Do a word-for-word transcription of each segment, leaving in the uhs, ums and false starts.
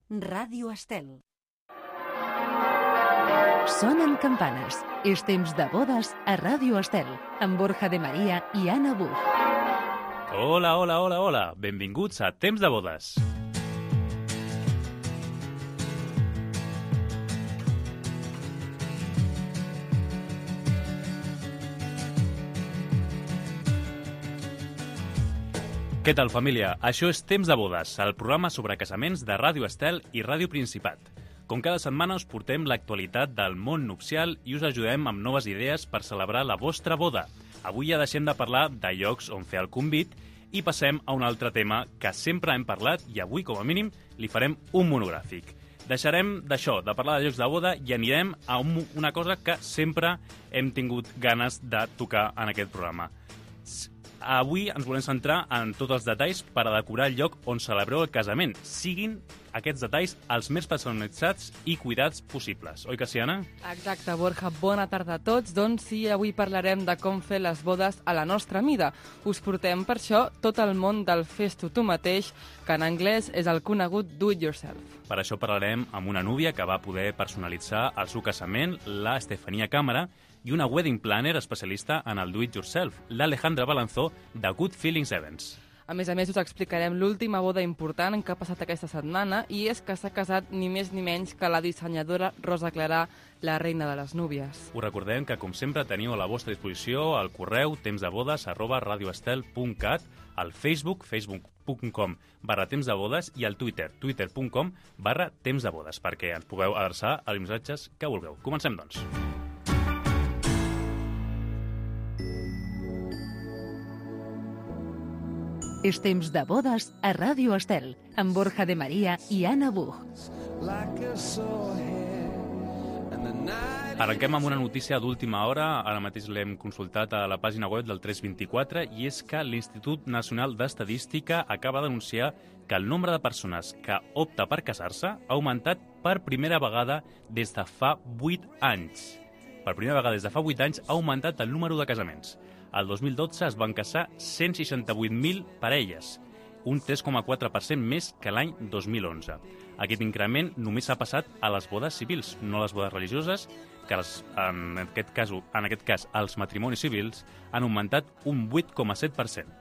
Ràdio Estel. Sonen campanes. És temps de bodes a Ràdio Estel, amb Borja de Maria i Anna Buf. Hola, hola, hola, hola. Benvinguts a Temps de bodes. Què tal, família? Això és Temps de bodes, el programa sobre casaments de Ràdio Estel i Ràdio Principat. Com cada setmana us portem l'actualitat del món nupcial i us ajudem amb noves idees per celebrar la vostra boda. Avui ja deixem de parlar de llocs on fer el convit i passem a un altre tema que sempre hem parlat i avui, com a mínim, li farem un monogràfic. Deixarem d'això, de parlar de llocs de boda, i anirem a un, una cosa que sempre hem tingut ganes de tocar en aquest programa. Avui ens volem centrar en tots els detalls per a decorar el lloc on celebreu el casament. Siguin aquests detalls els més personalitzats i cuidats possibles. Oi que sí, Anna? Exacte, Borja. Bona tarda a tots. Doncs sí, avui parlarem de com fer les bodes a la nostra mida. Us portem per això tot el món del fes-t'ho tu mateix, que en anglès és el conegut do it yourself. Per això parlarem amb una núvia que va poder personalitzar el seu casament, la Estefania Càmera, i una wedding planner especialista en el do-it-yourself, l'Alejandra Balanzó, de Good Feelings Events. A més a més, us explicarem l'última boda important que ha passat aquesta setmana, i és que s'ha casat ni més ni menys que la dissenyadora Rosa Clarà, la reina de les núvies. Us recordem que, com sempre, teniu a la vostra disposició el correu tempsdebodes arroba radioestel punt cat, al Facebook, facebook punt com barra tempsdebodes, i al Twitter, twitter punt com barra tempsdebodes, perquè ens pugueu adreçar als missatges que vulgueu. Comencem, doncs. És temps de bodes a Ràdio Estel, amb Borja de Maria i Anna Buch. Arrenquem amb una notícia d'última hora. Ara mateix l'hem consultat a la pàgina web del tres vint-i-quatre, i és que l'Institut Nacional d'Estadística acaba d'anunciar que el nombre de persones que opta per casar-se ha augmentat per primera vegada des de fa vuit anys. Per primera vegada des de fa vuit anys ha augmentat el número de casaments. El dos mil dotze es van casar cent seixanta-vuit mil parelles, un tres coma quatre per cent més que l'any dos mil onze. Aquest increment només s'ha passat a les bodes civils, no a les bodes religioses, que els, en, aquest cas, en aquest cas els matrimonis civils han augmentat un vuit coma set per cent.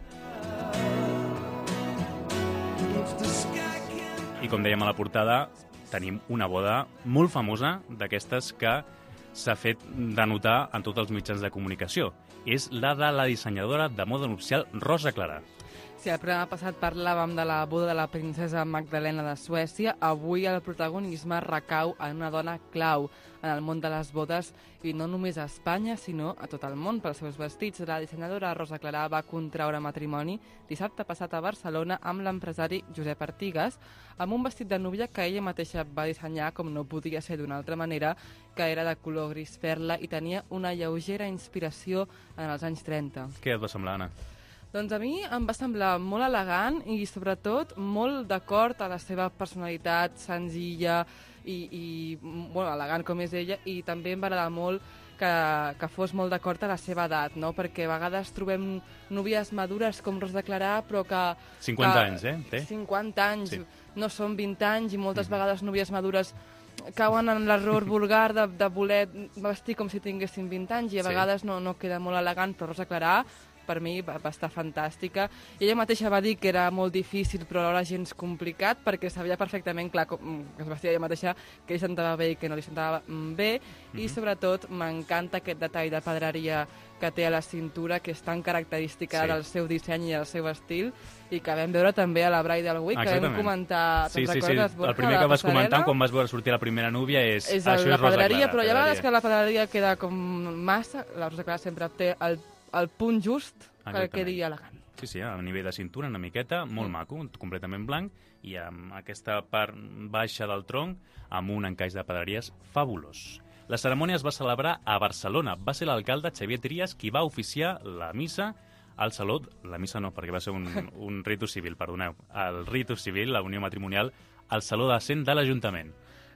I com dèiem a la portada, tenim una boda molt famosa, d'aquestes que s'ha fet denotar en tots els mitjans de comunicació. És la de la dissenyadora de moda nupcial Rosa Clarà. Si el programa passat parlàvem de la boda de la princesa Magdalena de Suècia, avui el protagonisme recau en una dona clau en el món de les bodes, i no només a Espanya, sinó a tot el món pels seus vestits. La dissenyadora Rosa Clarà va contraure matrimoni dissabte passat a Barcelona amb l'empresari Josep Artigas, amb un vestit de núvia que ella mateixa va dissenyar, com no podia ser d'una altra manera, que era de color gris perla i tenia una lleugera inspiració en els anys trenta. Què et va semblar, Anna? Doncs a mi em va semblar molt elegant i, sobretot, molt d'acord a la seva personalitat senzilla i, i bueno, elegant com és ella, i també em va agradar molt que, que fos molt d'acord a la seva edat, no? Perquè a vegades trobem núvies madures com Rosa Clarà, però que... cinquanta que, anys, eh? Té? cinquanta anys, sí. No són vint anys, i moltes mm. vegades núvies madures cauen en l'error vulgar de, de voler vestir com si tinguessin vint anys, i a sí. vegades no, no queda molt elegant, però Rosa Clarà, per mi, va, va estar fantàstica. I ella mateixa va dir que era molt difícil, però alhora gens complicat, perquè sabia perfectament, clar, com, que es vestia ella mateixa, que li sentava bé i que no li sentava bé, mm-hmm. i sobretot m'encanta aquest detall de pedreria que té a la cintura, que és tan característica sí. del seu disseny i del seu estil, i que vam veure també a la Bridal Week, que vam comentar... Sí, sí, sí. El primer que vas comentar quan vas veure sortir la primera núvia és... És el, això la és Rosa pedreria, Clarà, però hi ha vegades que la pedreria queda com massa. La Rosa Clarà sempre té el el punt just que quedi elegant. Sí, sí, a nivell de cintura, una miqueta, molt mm. maco, completament blanc, i amb aquesta part baixa del tronc, amb un encaix de pedreries fabulós. La cerimònia es va celebrar a Barcelona. Va ser l'alcalde Xavier Trias qui va oficiar la missa al saló... La missa no, perquè va ser un, un ritu civil, perdoneu. El ritu civil, la unió matrimonial, al saló de cent de l'Ajuntament.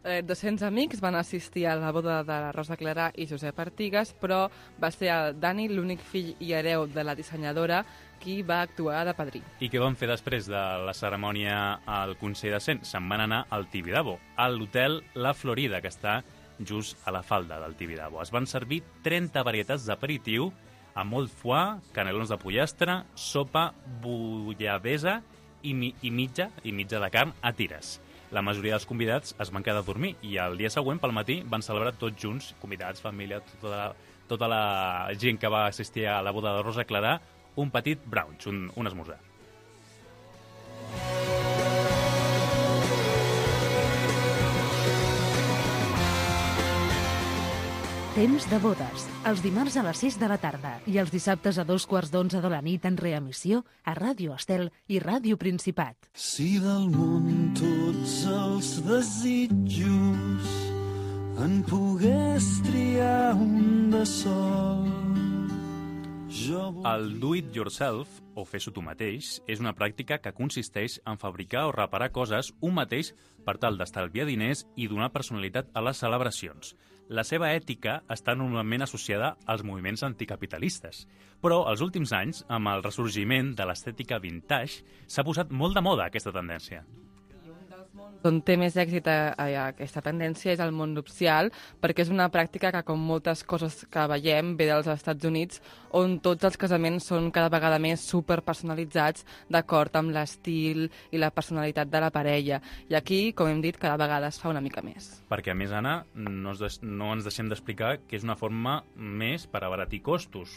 eh, dos-cents amics van assistir a la boda de la Rosa Clarà i Josep Artigas, però va ser el Dani, l'únic fill i hereu de la dissenyadora, qui va actuar de padrí. I què van fer després de la cerimònia al Consell de Cent? Se'n van anar al Tibidabo, a l'hotel La Florida, que està just a la falda del Tibidabo. Es van servir trenta varietats d'aperitiu amb molt foie, canelons de pollastre, sopa bullabesa i, mi i mitja i mitja de carn a tires. La majoria dels convidats es van quedar a dormir i el dia següent, pel matí, van celebrar tots junts, convidats, família, tota la, tota la gent que va assistir a la boda de Rosa Clarà, un petit brunch, un, un esmorzar. Temps de bodes, els dimarts a les sis de la tarda i els dissabtes a dos quarts d'onze de la nit en reemissió a Ràdio Estel i Ràdio Principat. Si del món tots els desitjos en pogués triar un de sol. El do it yourself, o fer-s'ho tu mateix, és una pràctica que consisteix en fabricar o reparar coses un mateix per tal d'estalviar diners i donar personalitat a les celebracions. La seva ètica està normalment associada als moviments anticapitalistes, però als últims anys, amb el ressorgiment de l'estètica vintage, s'ha posat molt de moda aquesta tendència. On té més èxit a, a, a aquesta tendència és el món nupcial, perquè és una pràctica que, com moltes coses que veiem, ve dels Estats Units, on tots els casaments són cada vegada més superpersonalitzats d'acord amb l'estil i la personalitat de la parella. I aquí, com hem dit, cada vegada es fa una mica més. Perquè, a més, Anna, no, es no ens deixem d'explicar que és una forma més per abaratir costos.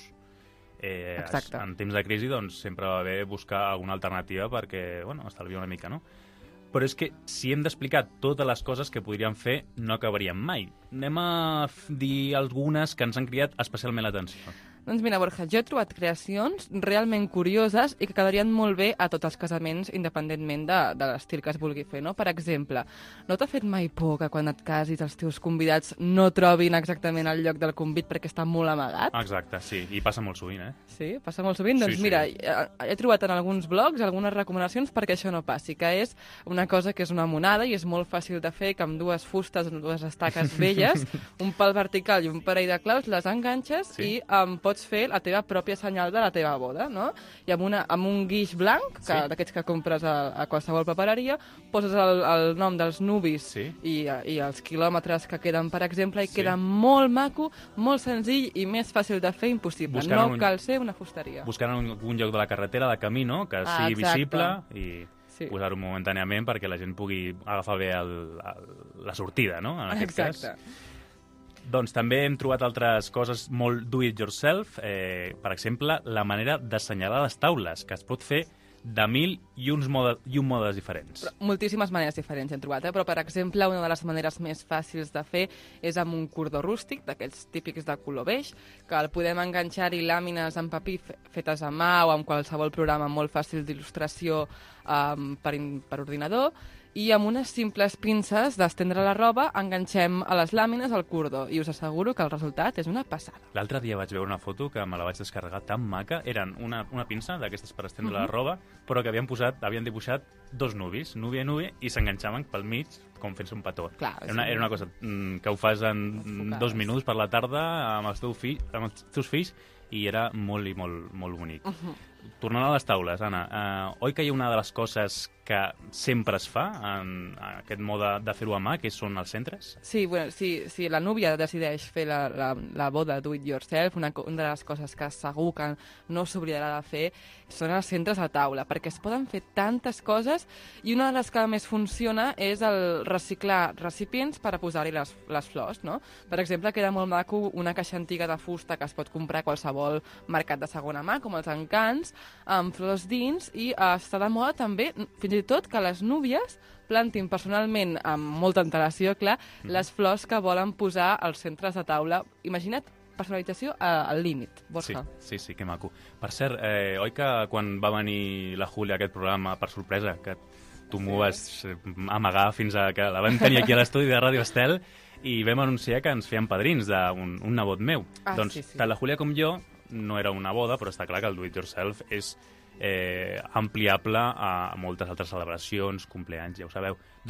Eh, Exacte. En temps de crisi, doncs, sempre va bé buscar alguna alternativa perquè, bueno, estalviar una mica, no? Però és que si hem d'explicar totes les coses que podríem fer, no acabaríem mai. Anem a dir algunes que ens han cridat especialment l'atenció. Doncs mira, Borja, jo he trobat creacions realment curioses i que quedarien molt bé a tots els casaments, independentment de, de l'estil que es vulgui fer, no? Per exemple, no t'ha fet mai por que quan et casis els teus convidats no trobin exactament el lloc del convit perquè està molt amagat? Exacte, sí, i passa molt sovint, eh? Sí, passa molt sovint. Doncs sí, mira, sí. He, he trobat en alguns blogs algunes recomanacions perquè això no passi, que és una cosa que és una monada i és molt fàcil de fer, que amb dues fustes, amb dues estaques velles, un pal vertical i un parell de claus, les enganxes sí. i um, pots fer la teva pròpia senyal de la teva boda, no? I amb, una, amb un guix blanc, que, sí. d'aquests que compres a, a qualsevol papereria, poses el, el nom dels nuvis sí. i, i els quilòmetres que queden, per exemple, i sí. queda molt maco, molt senzill i més fàcil de fer impossible. Buscant no un, cal ser una fusteria. Buscant un, un lloc de la carretera, de camí, no? Que ah, sigui exacte. visible i sí. posar-ho momentàniament perquè la gent pugui agafar bé el, el, la sortida, no? En aquest Exacte. cas. Doncs també hem trobat altres coses molt do-it-yourself, eh, per exemple, la manera d'assenyalar les taules, que es pot fer de mil i, uns modes, i un modes diferents. Però, moltíssimes maneres diferents hem trobat, eh? Però, per exemple, una de les maneres més fàcils de fer és amb un cordó rústic, d'aquests típics de color beix, que el podem enganxar-hi làmines en paper fetes a mà o amb qualsevol programa molt fàcil d'il·lustració um, per, per ordinador, i amb unes simples pinces d'estendre la roba enganxem a les làmines el cordó i us asseguro que el resultat és una passada. L'altre dia vaig veure una foto que me la vaig descarregar tan maca. Eren una, una pinça d'aquestes per estendre uh-huh. la roba, però que havien posat, havien dibuixat dos nuvis, núvia i núvia, i s'enganxaven pel mig com fent-se un petó. Clar, era, una, era una cosa mm, que ho fas en Enfocades. dos minuts per la tarda amb els, teu fill, amb els teus fills i era molt i molt, molt bonic. Uh-huh. Tornant a les taules, Anna, eh, oi que hi ha una de les coses que sempre es fa en aquest mode de fer-ho a mà, que són els centres? Sí, bueno, si, si la núvia decideix fer la, la, la boda do it yourself, una, una de les coses que segur que no s'oblidarà de fer són els centres a taula, perquè es poden fer tantes coses i una de les que més funciona és el reciclar recipients per a posar-hi les, les flors, no? Per exemple, queda molt maco una caixa antiga de fusta que es pot comprar a qualsevol mercat de segona mà, com els encants, amb flors dins, i eh, està de moda també, fins i tot, que les núvies plantin personalment, amb molta antelació, clar, mm. les flors que volen posar als centres de taula. Imagina't personalització al límit, Borja. Sí, sí, sí, que maco. Per cert, eh, oi que quan va venir la Júlia a aquest programa, per sorpresa, que tu sí. m'ho vas amagar fins a que la vam tenir aquí a l'estudi de Ràdio Estel, i vam anunciar que ens feien padrins d'un un nebot meu. Ah, doncs sí, sí. tant la Júlia com jo no era una boda, però està clar que el do-it-yourself és eh, ampliable a moltes altres celebracions, compleanys, ja ho sabeu. Doncs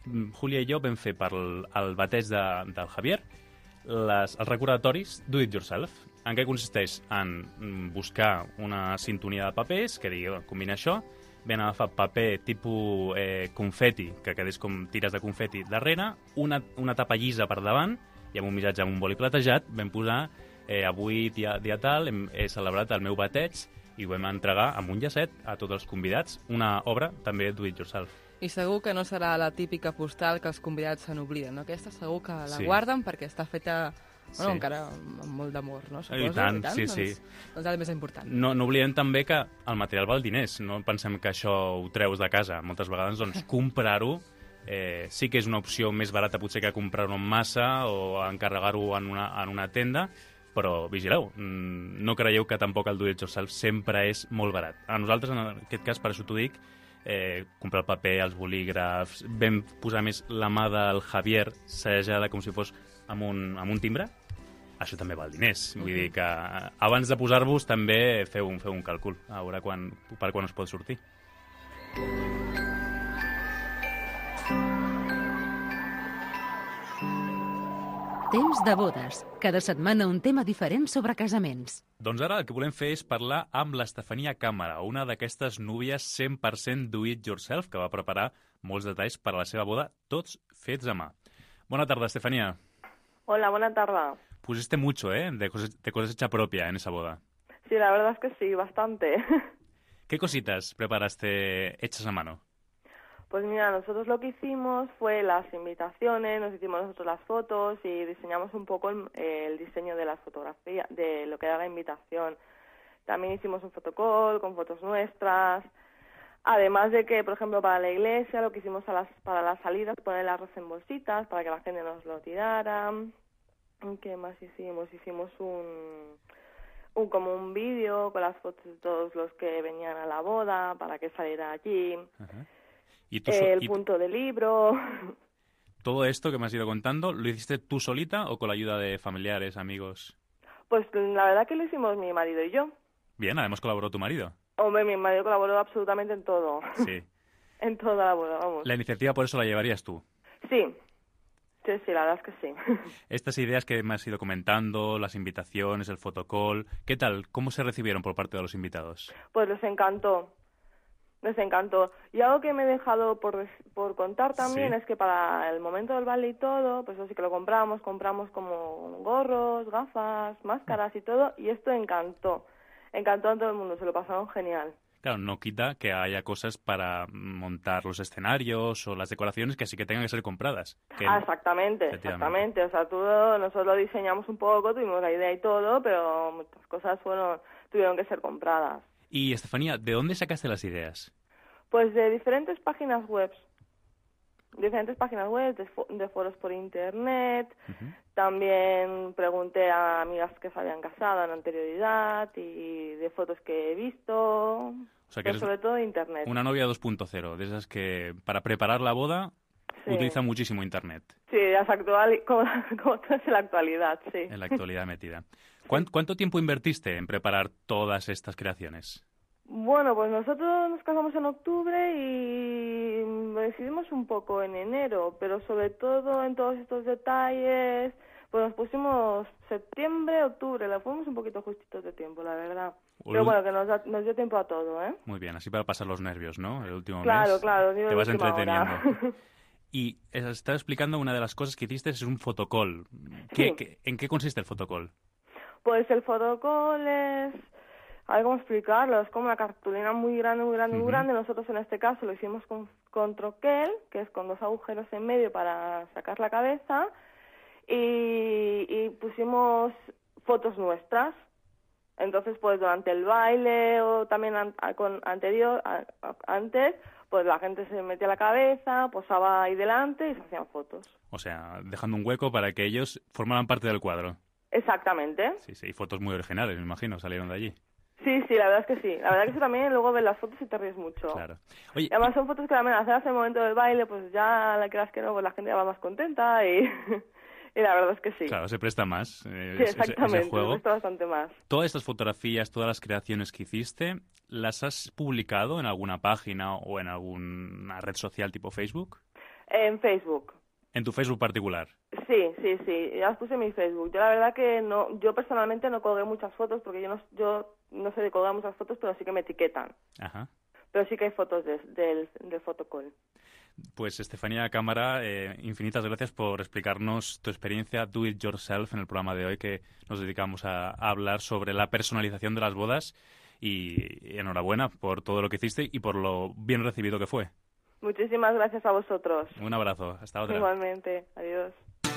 Júlia i jo vam fer per el bateig de, del Javier les, els recordatoris Do It Yourself. En què consisteix? En buscar una sintonia de papers que digui, combina això, vam agafar paper tipus eh, confeti, que quedés com tires de confeti darrere, una, una tapa llisa per davant, i amb un missatge amb un boli platejat vam posar eh, avui, dia, dia tal, hem, he celebrat el meu bateig, i ho vam entregar amb un llacet a tots els convidats, una obra també Do It Yourself. I segur que no serà la típica postal que els convidats se n'obliden, no? Aquesta segur que la Sí. guarden perquè està feta, bueno, Sí. encara amb molt d'amor, no? Suposo, I tant, sí, doncs, sí. Doncs el més important. No, no oblidem també que el material val diners, no pensem que això ho treus de casa. Moltes vegades, doncs, comprar-ho eh, sí que és una opció més barata potser que comprar-ho en massa o encarregar-ho en una, en una tenda, però vigileu, no creieu que tampoc el Do It Yourself sempre és molt barat. A nosaltres, en aquest cas, per això t'ho dic, eh, comprar el paper, els bolígrafs, vam posar més la mà del Javier sellejada com si fos amb un, amb un timbre, això també val diners. Vull dir que abans de posar-vos també feu un, feu un càlcul, a veure quan, per quan us pot sortir. Temps de bodes. Cada setmana un tema diferent sobre casaments. Doncs ara el que volem fer és parlar amb l'Estefania Càmara, una d'aquestes núvies cent per cent Do It Yourself, que va preparar molts detalls per a la seva boda, tots fets a mà. Bona tarda, Estefanía. Hola, buena tarde. Pusiste mucho, ¿eh? De, cose de cosecha propia en esa boda. Sí, la verdad es que sí, bastante. ¿Qué cositas preparaste hechas a mano? Pues mira, nosotros lo que hicimos fue las invitaciones, nos hicimos nosotros las fotos y diseñamos un poco el, el diseño de las fotografías, de lo que era la invitación. También hicimos un fotocall con fotos nuestras. Además de que, por ejemplo, para la iglesia lo que hicimos a las, para las salidas, poner el arroz en bolsitas para que la gente nos lo tirara. ¿Qué más hicimos? Hicimos un, un como un vídeo con las fotos de todos los que venían a la boda para que saliera allí. Ajá. ¿Y tú El y punto de libro. todo esto que me has ido contando, ¿lo hiciste tú solita o con la ayuda de familiares, amigos? Pues la verdad que lo hicimos mi marido y yo. Bien, además colaboró tu marido. Hombre, mi marido colaboró absolutamente en todo. Sí. En toda la boda, vamos. La iniciativa por eso la llevarías tú. Sí. Sí, sí, la verdad es que sí. Estas ideas que me has ido comentando, las invitaciones, el fotocall, ¿qué tal? ¿Cómo se recibieron por parte de los invitados? Pues les encantó. Les encantó. Y algo que me he dejado por, por contar también Sí. es que para el momento del baile y todo, pues eso sí que lo compramos, compramos como gorros, gafas, máscaras y todo, y esto encantó. Encantó a todo el mundo, se lo pasaron genial. Claro, no quita que haya cosas para montar los escenarios o las decoraciones que sí que tengan que ser compradas. Que Ah, exactamente, efectivamente. exactamente. O sea, todo, nosotros lo diseñamos un poco, tuvimos la idea y todo, pero muchas cosas fueron, tuvieron que ser compradas. Y, Estefanía, ¿de dónde sacaste las ideas? Pues de diferentes páginas web. Diferentes páginas web, de, fo- de foros por internet. Uh-huh. También pregunté a amigas que se habían casado en anterioridad y de fotos que he visto. O sea, que Pero eres sobre todo de internet. una novia dos punto cero, de esas que para preparar la boda Sí. utiliza muchísimo internet, Sí, es actual, como, como todo es en la actualidad, sí. en la actualidad metida. ¿Cuán- ¿Cuánto tiempo invertiste en preparar todas estas creaciones? Bueno, pues nosotros nos casamos en octubre y lo decidimos un poco en enero, pero sobre todo en todos estos detalles, pues nos pusimos septiembre, octubre, la fuimos un poquito justitos de tiempo, la verdad. Pero Ul- bueno, que nos, da- nos dio tiempo a todo, ¿eh? Muy bien, así para pasar los nervios, ¿no? El último Claro, mes claro, digo te de vas última hora. entreteniendo. Y eh, estaba explicando una de las cosas que hiciste es un fotocall. ¿Qué, Sí. qué- ¿En qué consiste el fotocall? Pues el fotocall es... A ver cómo explicarlo, es como una cartulina muy grande, muy grande, muy Ujú. grande. Nosotros en este caso lo hicimos con, con troquel, que es con dos agujeros en medio para sacar la cabeza, y, y pusimos fotos nuestras. Entonces, pues durante el baile o también an- a- con anterior, a- a- antes, pues la gente se metía la cabeza, posaba ahí delante y se hacían fotos. O sea, dejando un hueco para que ellos formaran parte del cuadro. Exactamente. Sí, sí, y fotos muy originales, me imagino, salieron de allí. Sí, sí, la verdad es que sí. La verdad es que eso también luego ves las fotos y te ríes mucho. Claro. Oye, Y además son fotos que también hacer en el momento del baile, pues ya la creas que no, pues la gente ya va más contenta y, y la verdad es que sí. claro, se presta más eh, Sí, ese- ese, exactamente, ese juego. me gusta bastante más. Todas estas fotografías, todas las creaciones que hiciste, ¿las has publicado en alguna página o en alguna red social tipo Facebook? En Facebook. ¿En tu Facebook particular? Sí, sí, sí, ya las puse en mi Facebook. Yo la verdad que no, yo personalmente no colgué muchas fotos porque yo no, yo no sé de colgar muchas fotos, pero sí que me etiquetan. Ajá. Pero sí que hay fotos de, del, del photocall. Pues Estefanía Cámara, eh, infinitas gracias por explicarnos tu experiencia Do It Yourself en el programa de hoy, que nos dedicamos a, a hablar sobre la personalización de las bodas, y, y enhorabuena por todo lo que hiciste y por lo bien recibido que fue. Muchísimas gracias a vosotros. Un abrazo, hasta otra. Igualmente, adiós.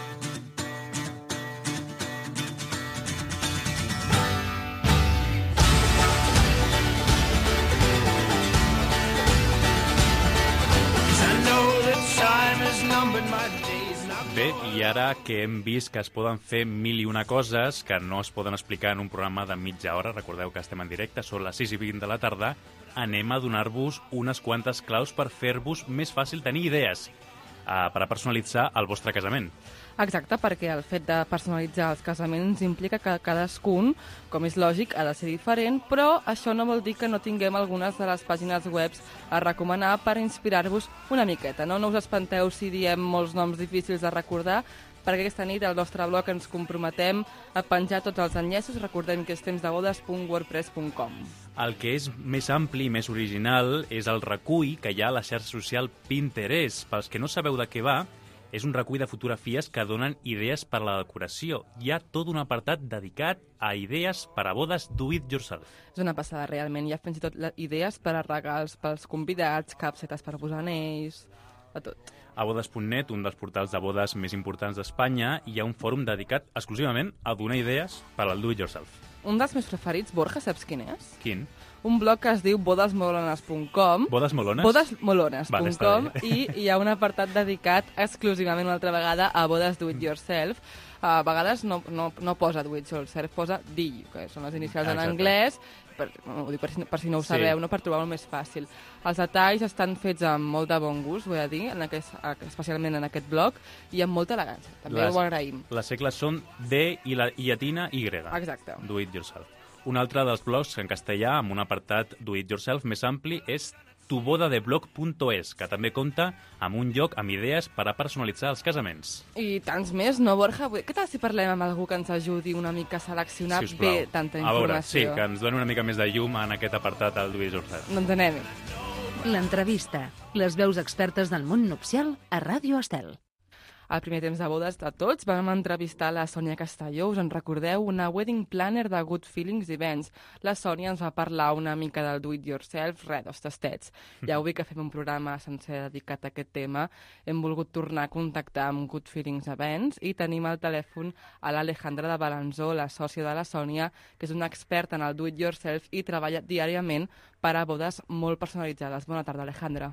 Bé, i ara que hem vist que es poden fer mil i una coses que no es poden explicar en un programa de mitja hora, recordeu que estem en directe, són les sis i vint de la tarda, anem a donar-vos unes quantes claus per fer-vos més fàcil tenir idees uh, per a personalitzar el vostre casament. Exacte, perquè el fet de personalitzar els casaments implica que cadascun, com és lògic, ha de ser diferent, però això no vol dir que no tinguem algunes de les pàgines web a recomanar per inspirar-vos una miqueta. No, no us espanteu si diem molts noms difícils de recordar, perquè aquesta nit al nostre blog ens comprometem a penjar tots els enllaços. Recordem que és temsdebodes punt wordpress punt com. El que és més ampli i més original és el recull que hi ha a la xarxa social Pinterest. Pels que no sabeu de què va, és un recull de fotografies que donen idees per a la decoració. Hi ha tot un apartat dedicat a idees per a bodes do it yourself. És una passada, realment. Hi ha fins i tot idees per a regals pels convidats, capsetes per posar anells, a tot. A bodes punt net, un dels portals de bodes més importants d'Espanya, hi ha un fòrum dedicat exclusivament a donar idees per al do it yourself. Un dels meus preferits, Borja, saps quin és? Quin? Un blog que es diu bodes molones punt com. Bodes molones? bodes molones punt com. Vale, I hi ha un apartat dedicat exclusivament una altra vegada a bodes do it yourself. A vegades no, no, no posa do it yourself, posa D I U, que són les inicials en anglès, per, ho dic per, si, per si no ho sabeu, sí. No, per trobar-ho més fàcil. Els detalls estan fets amb molt de bon gust, vull dir, en aquest, especialment en aquest blog, i amb molta elegància. També les, ho agraïm. Les segles són D i la i llatina Y. Exacte. Do it yourself. Un altre dels blogs en castellà, amb un apartat do it yourself més ampli, és tu boda de blog punt es, que també compta amb un lloc amb idees per a personalitzar els casaments. I tants més, no, Borja? Què tal si parlem amb algú que ens ajudi una mica a seleccionar si bé tanta informació? A veure, sí, que ens doni una mica més de llum en aquest apartat al do it yourself. Doncs anem. L'entrevista. Les veus expertes del món nupcial a Ràdio Estel. Al primer temps de bodes de tots vam entrevistar la Sònia Castelló, us en recordeu, una wedding planner de Good Feelings Events. La Sònia ens va parlar una mica del do it yourself, res, dos tastets. Ja ho vi que fem un programa sencer dedicat a aquest tema. Hem volgut tornar a contactar amb Good Feelings Events i tenim al telèfon a l'Alejandra de Balanzó, la sòcia de la Sònia, que és una experta en el do it yourself i treballa diàriament per a bodes molt personalitzades. Bona tarda, Alejandra.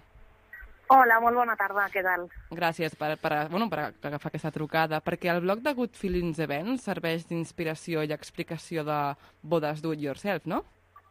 Hola, molt bona tarda, què tal? Gràcies per, per, bueno, per agafar aquesta trucada, perquè el blog de Good Feelings Events serveix d'inspiració i explicació de bodes do it yourself, no?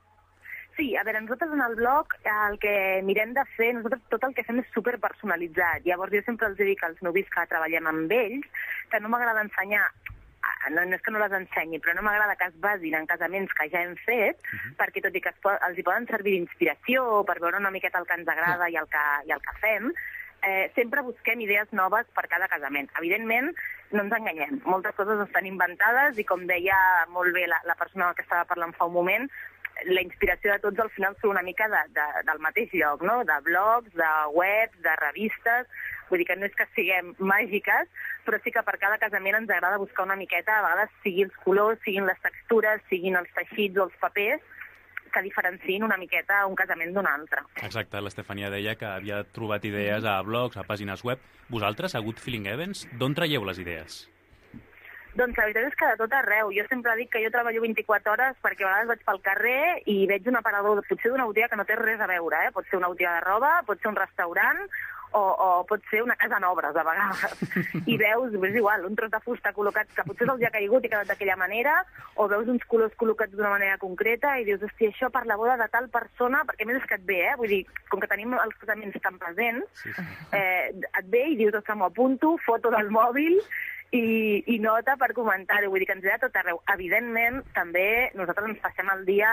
Sí, a veure, nosaltres en el blog el que mirem de fer, nosaltres tot el que fem és superpersonalitzat. Llavors jo sempre els dic als nuvis que treballem amb ells que no m'agrada ensenyar, no, no és que no les ensenyi, però no m'agrada que es basin en casaments que ja hem fet, uh-huh. perquè tot i que es po- els hi poden servir d'inspiració per veure una miqueta el que ens agrada uh-huh. i, el que, i el que fem, eh, sempre busquem idees noves per cada casament. Evidentment, no ens enganyem, moltes coses estan inventades i com deia molt bé la, la persona que estava parlant fa un moment, la inspiració de tots al final són una mica de, de, del mateix lloc, no? De blogs, de webs, de revistes. Vull dir que no és que siguem màgiques, però sí que per cada casament ens agrada buscar una miqueta, a vegades siguin els colors, siguin les textures, siguin els teixits o els papers, que diferenciïn una miqueta un casament d'un altre. Exacte, l'Estefania deia que havia trobat idees a blogs, a pàgines web. Vosaltres, a Good Feeling Events, d'on traieu les idees? Doncs la veritat és que de tot arreu. Jo sempre dic que jo treballo vint-i-quatre hores perquè a vegades vaig pel carrer i veig un aparador, potser d'una botiga que no té res a veure, eh? Pot ser una botiga de roba, pot ser un restaurant o, o pot ser una casa en obres, a vegades. I veus, és igual, un tros de fusta col·locat que potser se'ls ha caigut i quedat d'aquella manera, o veus uns colors col·locats d'una manera concreta i dius, hòstia, això per la boda de tal persona, perquè a més és que et ve, eh? Vull dir, com que tenim els casaments tan presents, sí, sí. Eh, et ve i dius, ostres, m'ho apunto, foto del mòbil, I, i nota per comentar-ho, vull dir que ens ve a tot arreu. Evidentment, també nosaltres ens passem el dia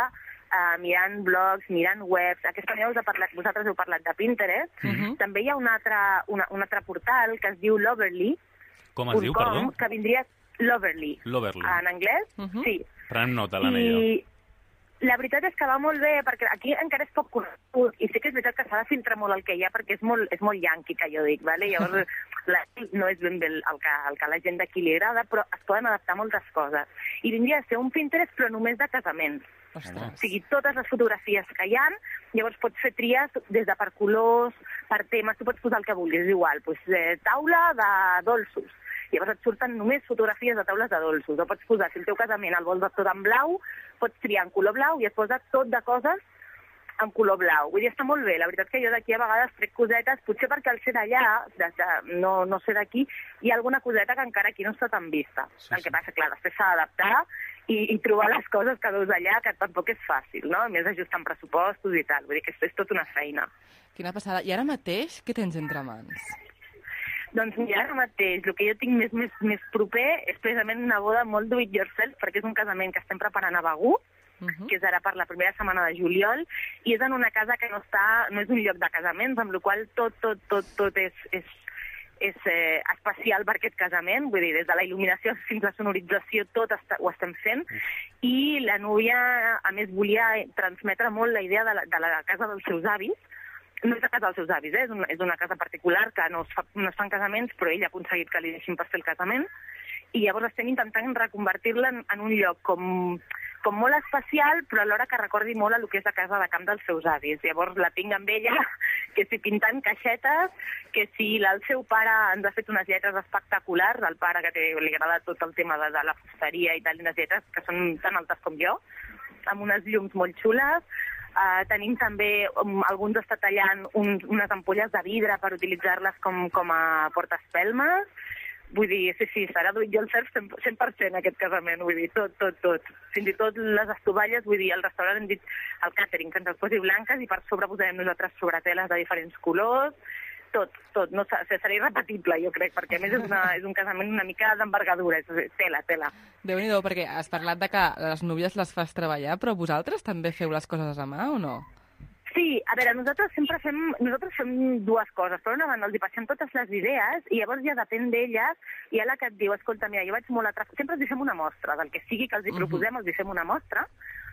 uh, mirant blogs, mirant webs. Aquesta nit heu parlat, vosaltres heu parlat de Pinterest. Uh-huh. També hi ha un altre, una, un altre portal que es diu Loverly. Com es diu, perdó? Que vindria Loverly. Loverly. En anglès, uh-huh. sí. Prenem nota, l'Anna i jo. La veritat és que va molt bé, perquè aquí encara és poc conegut, i sí que és veritat que s'ha de filtrar molt el que hi ha, perquè és molt, és molt yanqui, que jo dic, vale? Llavors la, no és ben bé el, el, que, el que a la gent d'aquí li agrada, però es poden adaptar moltes coses. I vindria a ser un Pinterest, però només de casaments. Ostres. O sigui, totes les fotografies que hi ha, llavors pots fer tries des de per colors, per temes, tu pots posar el que vulguis, igual, pues, eh, taula de dolços. Llavors et surten només fotografies de taules de dolços. O pots posar, si el teu casament el vols tot en blau, pots triar en color blau i et posa tot de coses en color blau. Vull dir, està molt bé. La veritat que jo d'aquí a vegades trec cosetes, potser perquè al ser d'allà, de, de, no, no ser d'aquí, hi ha alguna coseta que encara aquí no està tan vista. Sí, el que passa, clar, després s'ha d'adaptar i, i trobar les coses que veus allà, que tampoc és fàcil, no? A més, ajustant pressupostos i tal. Vull dir que és, és tot una feina. Quina passada. I ara mateix, què tens entre mans? Doncs mira, ara mateix, el que jo tinc més, més, més proper és precisament una boda molt do it yourself, perquè és un casament que estem preparant a Begur, uh-huh. que és ara per la primera setmana de juliol, i és en una casa que no està, no és un lloc de casaments, amb la qual tot, tot, tot, tot és, és, és eh, especial per aquest casament, vull dir, des de la il·luminació fins a la sonorització, tot està, ho estem fent, i la núvia, a més, volia transmetre molt la idea de la, de la casa dels seus avis. No és la casa dels seus avis, eh? és, una, és una casa particular que no es, fa, no es fan casaments, però ell ha aconseguit que li deixin per fer el casament, i llavors estem intentant reconvertir-la en, en un lloc com, com molt especial, però alhora que recordi molt a lo que és la casa de camp dels seus avis. Llavors la tinc amb ella, que si pintant caixetes, que si el seu pare ens ha fet unes lletres espectaculars, el pare que té, li agrada tot el tema de, de la fusteria i tal, unes lletres que són tan altes com jo, amb unes llums molt xules. Uh, tenim també, um, alguns està tallant un, unes ampolles de vidre per utilitzar-les com, com a portaespelmes. Vull dir, sí, sí, serà do it yourself cent per cent aquest casament, vull dir, tot, tot, tot. Fins i tot les estovalles, vull dir, al restaurant hem dit al càtering que ens les posi blanques i per sobre posarem nosaltres sobreteles de diferents colors. Tot, tot. No, serà irrepetible, jo crec, perquè a més és, una, és un casament una mica d'envergadura, és tela, tela. Déu-n'hi-do, perquè has parlat de que les núvies les fas treballar, però vosaltres també feu les coses a mà o no? Sí, a veure, nosaltres sempre fem, nosaltres fem dues coses. Per una banda, els hi passem totes les idees i llavors ja depèn d'elles, i a la que et diu, escolta, mira, jo vaig molt atrafat. Sempre els hi fem una mostra, del que sigui que els hi proposem, els hi fem una mostra,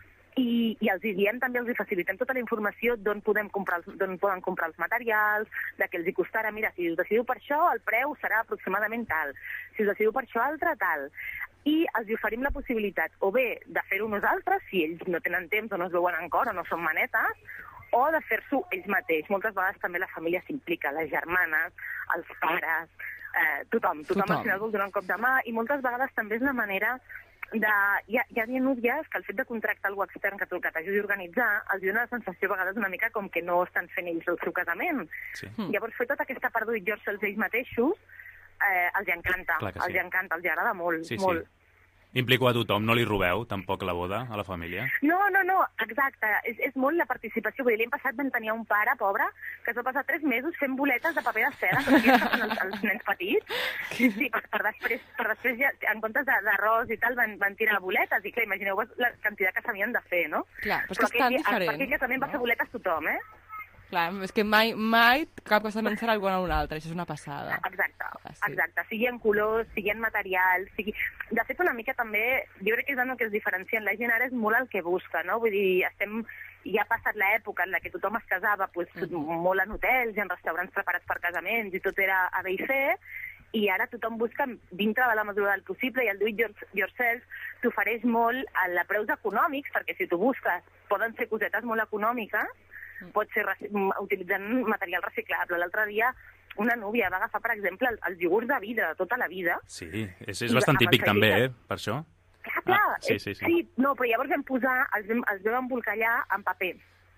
I, i els hi diem, també els hi facilitem tota la informació d'on podem comprar, d'on poden comprar els materials, de què els hi costarà. Mira, si us decidiu per això, el preu serà aproximadament tal. Si us decidiu per això altre, tal. I els hi oferim la possibilitat, o bé de fer-ho nosaltres, si ells no tenen temps o no es veuen encara o no són manetes, o de fer-s'ho ells mateix. Moltes vegades també la família s'implica, les germanes, els pares, eh, tothom. Tothom, tothom al final vol donar un cop de mà, i moltes vegades també és una manera de... Hi ha, hi ha núvies que el fet de contractar algú extern que t'ajudi a organitzar els dona la sensació a vegades una mica com que no estan fent ells el seu casament. Sí. Llavors fer tota aquesta part do it yourself ells mateixos eh, els encanta, sí. els encanta, els agrada molt, sí, molt. Sí. Implico a tothom, no li robeu tampoc la boda a la família? No, no, no, exacte. És, és molt la participació. Vull dir, l'any passat vam tenir un pare, pobre, que es va passar tres mesos fent boletes de paper de seda, com que estaven els, els nens petits. Sí, sí, per, per després, per després ja, en comptes d'arròs i tal, van, van tirar boletes. I clar, imagineu-vos la quantitat que s'havien de fer, no? Clar, però, però és que és tan diferent. Per aquell també no? va fer boletes tothom, eh? Clar, és que mai, mai cap casament serà igual a un altre, això és una passada. Exacte, ah, sí. exacte. Sigui en colors, sigui en materials, sigui... De fet, una mica també, jo crec que és el que es diferencia. La gent ara és molt el que busca, no? Vull dir, estem... Ja ha passat l'època en la que tothom es casava pues, mm. molt en hotels i en restaurants preparats per casaments i tot era a bé i fer, i ara tothom busca dintre de la mesura del possible, i el do it yourself t'ofereix molt a preus econòmics, perquè si tu busques poden ser cosetes molt econòmiques, pot ser utilitzant material reciclable. L'altre dia una núvia va agafar, per exemple, el, els iogurts de vidre de tota la vida. Sí, és, és bastant típic també, eh, per això. Clar, clar. Ah, sí, sí, sí. sí, no, però llavors vam posar, els vam, els vam embolcallar en paper.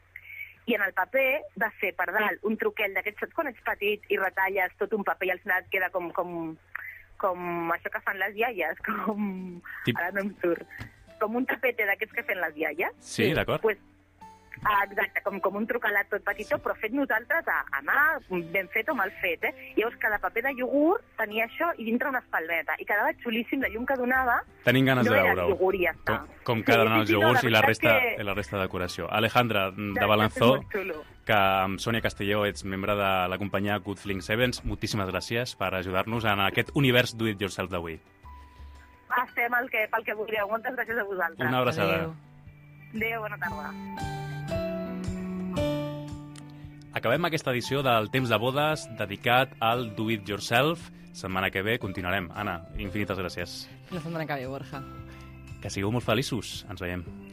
I en el paper va ser per dalt un truquell d'aquests, saps quan ets petit i retalles tot un paper i al final et queda com, com, com això que fan les iaies, com... Tip... Ara no em surt. Com un tapete d'aquests que fan les iaies. Sí, d'acord. Pues, Ah, exacte, com, com un trucalat tot petitó, però fet nosaltres a, a mà, ben fet o mal fet, eh? Llavors, cada paper de iogurt tenia això i dintre una espalmeta. I quedava xulíssim, la llum que donava Tenim ganes no de era veure-ho. iogurt i ja està. Com, com queden Sí, els sí, sí, no, iogurts la i la veritat resta, que- i la resta de decoració. Alejandra, de Exacte, Balanzó, és molt xulo. que amb Sònia Castelló ets membre de la companyia Good Feeling Sevens, moltíssimes gràcies per ajudar-nos en aquest univers Do It Yourself d'avui. Estem al que, pel que voldríeu. Moltes gràcies a vosaltres. Una abraçada. Adéu. Adéu, bona tarda. Acabem aquesta edició del Temps de Bodes dedicat al Do It Yourself. Setmana que ve continuarem. Anna, infinites gràcies. La setmana que ve, Borja. Que sigueu molt feliços. Ens veiem.